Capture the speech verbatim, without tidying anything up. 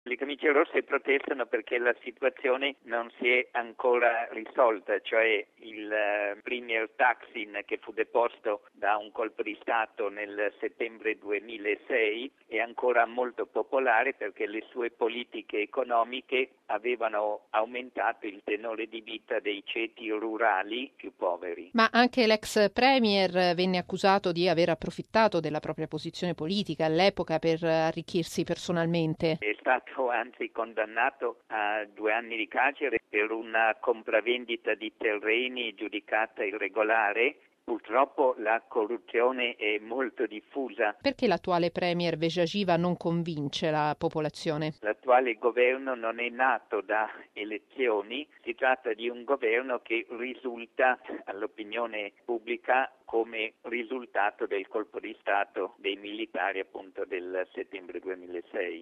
Le camicie rosse protestano perché la situazione non si è ancora risolta, cioè il eh, premier Thaksin, che fu deposto da un colpo di Stato nel settembre duemilasei, è ancora molto popolare perché le sue politiche economiche avevano aumentato il tenore di vita dei ceti rurali più poveri. Ma anche l'ex premier venne accusato di aver approfittato della propria posizione politica all'epoca per arricchirsi personalmente. È stato anzi condannato a due anni di carcere per una compravendita di terreni giudicata irregolare. Purtroppo la corruzione è molto diffusa. Perché l'attuale premier Vejagiva non convince la popolazione? L'attuale governo non è nato da elezioni, si tratta di un governo che risulta all'opinione pubblica come risultato del colpo di Stato dei militari appunto del settembre duemilasei.